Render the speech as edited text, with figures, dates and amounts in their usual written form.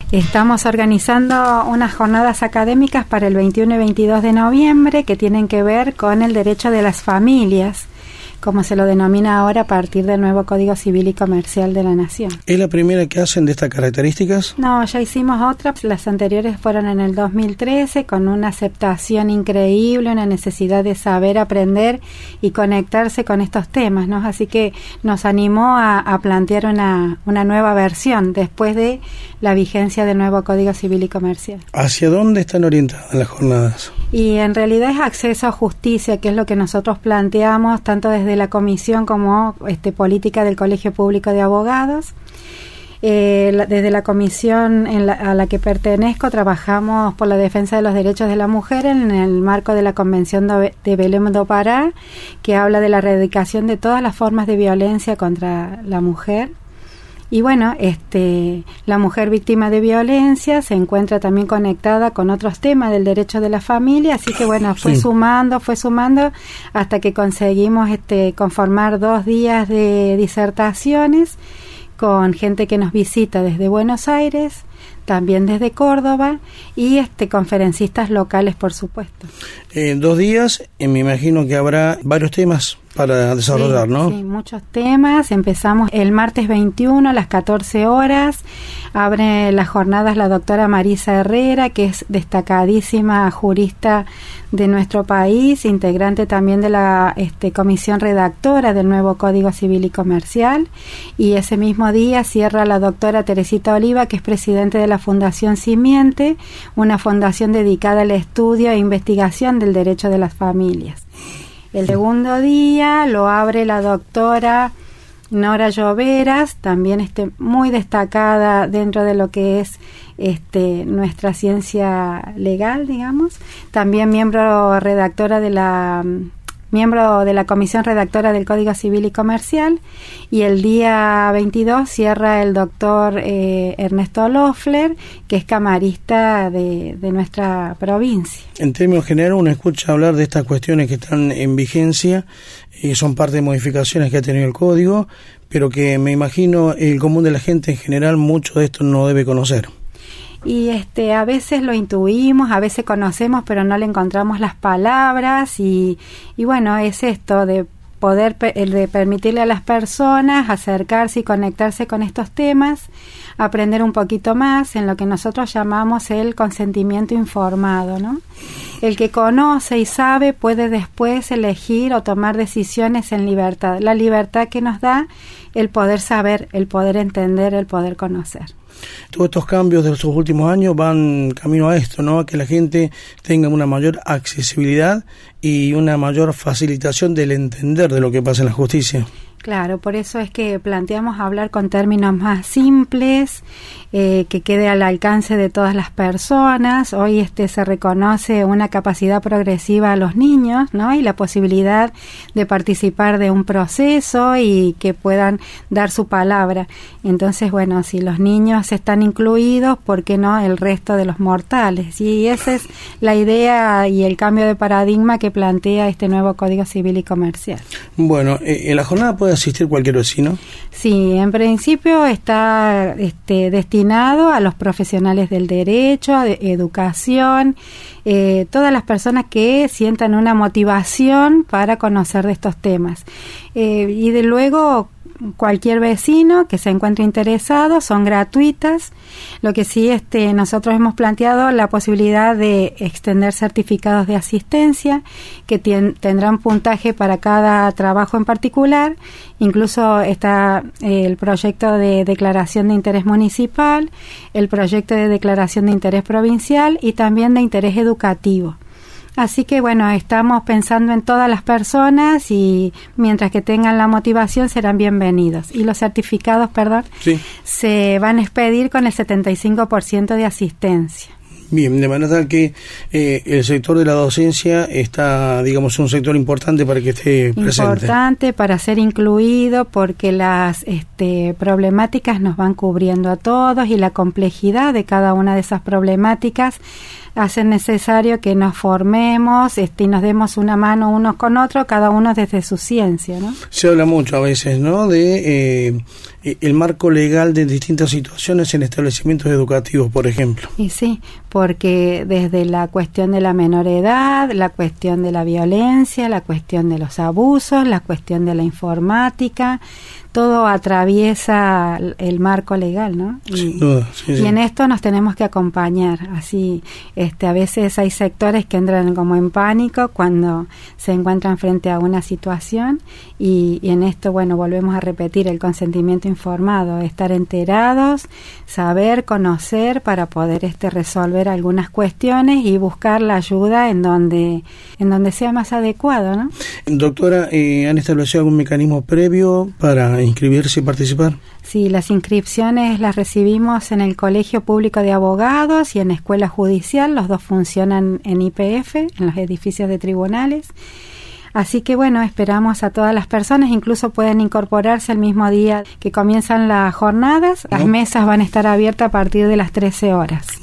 Estamos organizando unas jornadas académicas para el 21 y 22 de noviembre que tienen que ver con el derecho de las familias, como se lo denomina ahora a partir del nuevo Código Civil y Comercial de la Nación. ¿Es la primera que hacen de estas características? No, ya hicimos otras. Las anteriores fueron en el 2013 con una aceptación increíble, una necesidad de saber, aprender y conectarse con estos temas, ¿no? Así que nos animó a plantear una nueva versión después de la vigencia del nuevo Código Civil y Comercial. ¿Hacia dónde están orientadas las jornadas? Y en realidad es acceso a justicia, que es lo que nosotros planteamos tanto desde la comisión como política del Colegio Público de Abogados. Desde la comisión a la que pertenezco trabajamos por la defensa de los derechos de la mujer en el marco de la Convención de Belém do Pará, que habla de la erradicación de todas las formas de violencia contra la mujer. Y bueno, la mujer víctima de violencia se encuentra también conectada con otros temas del derecho de la familia, así que bueno, fue sumando hasta que conseguimos conformar 2 días de disertaciones con gente que nos visita desde Buenos Aires, también desde Córdoba y conferencistas locales, por supuesto. 2 días, me imagino que habrá varios temas para desarrollar, sí, ¿no? Sí, muchos temas. Empezamos el martes 21 a las 14 horas. Abre las jornadas la doctora Marisa Herrera, que es destacadísima jurista de nuestro país, integrante también de la comisión redactora del nuevo Código Civil y Comercial. Y ese mismo día cierra la doctora Teresita Oliva, que es presidente de la Fundación Simiente, una fundación dedicada al estudio e investigación del derecho de las familias. El segundo día lo abre la doctora Nora Lloveras, también muy destacada dentro de lo que es nuestra ciencia legal, digamos. También miembro de la comisión redactora del Código Civil y Comercial. Y el día 22 cierra el doctor Ernesto Loeffler, que es camarista de nuestra provincia. En términos generales, uno escucha hablar de estas cuestiones que están en vigencia y son parte de modificaciones que ha tenido el código, pero que me imagino el común de la gente en general mucho de esto no debe conocer. Y a veces lo intuimos, a veces conocemos, pero no le encontramos las palabras y bueno, es esto de poder de permitirle a las personas acercarse y conectarse con estos temas, aprender un poquito más en lo que nosotros llamamos el consentimiento informado, ¿no? El que conoce y sabe puede después elegir o tomar decisiones en libertad. La libertad que nos da el poder saber, el poder entender, el poder conocer. Todos estos cambios de los últimos años van camino a esto, ¿no? A que la gente tenga una mayor accesibilidad y una mayor facilitación del entender de lo que pasa en la justicia. Claro, por eso es que planteamos hablar con términos más simples, que quede al alcance de todas las personas. Hoy se reconoce una capacidad progresiva a los niños, ¿no? Y la posibilidad de participar de un proceso y que puedan dar su palabra. Entonces, bueno, si los niños están incluidos, ¿por qué no el resto de los mortales? Y esa es la idea y el cambio de paradigma que plantea este nuevo Código Civil y Comercial. Bueno, en la jornada puede asistir cualquier vecino. Sí, en principio está destinado a los profesionales del derecho, a educación, todas las personas que sientan una motivación para conocer de estos temas. Y de luego cualquier vecino que se encuentre interesado, son gratuitas. Lo que sí nosotros hemos planteado la posibilidad de extender certificados de asistencia que tendrán puntaje para cada trabajo en particular. Incluso está el proyecto de declaración de interés municipal, el proyecto de declaración de interés provincial y también de interés educativo. Así que bueno, estamos pensando en todas las personas y mientras que tengan la motivación serán bienvenidos. Y los certificados, sí, se van a expedir con el 75% de asistencia. Bien, de manera tal que el sector de la docencia está, digamos, un sector importante para que esté presente. Importante para ser incluido porque las problemáticas nos van cubriendo a todos y la complejidad de cada una de esas problemáticas hace necesario que nos formemos y nos demos una mano unos con otros, cada uno desde su ciencia, ¿no? Se habla mucho a veces, ¿no?, de el marco legal de distintas situaciones en establecimientos educativos, por ejemplo. Y sí, porque desde la cuestión de la menor edad, la cuestión de la violencia, la cuestión de los abusos, la cuestión de la informática, todo atraviesa el marco legal, ¿no? Sin duda, sí, y en esto nos tenemos que acompañar. Así, a veces hay sectores que entran como en pánico cuando se encuentran frente a una situación y en esto, bueno, volvemos a repetir el consentimiento informado, estar enterados, saber, conocer para poder resolver algunas cuestiones y buscar la ayuda en donde sea más adecuado, ¿no? Doctora, ¿han establecido algún mecanismo previo para inscribirse y participar? Sí, las inscripciones las recibimos en el Colegio Público de Abogados y en Escuela Judicial. Los dos funcionan en YPF, en los edificios de tribunales. Así que bueno, esperamos a todas las personas, incluso pueden incorporarse el mismo día que comienzan las jornadas. Las mesas van a estar abiertas a partir de las 13 horas.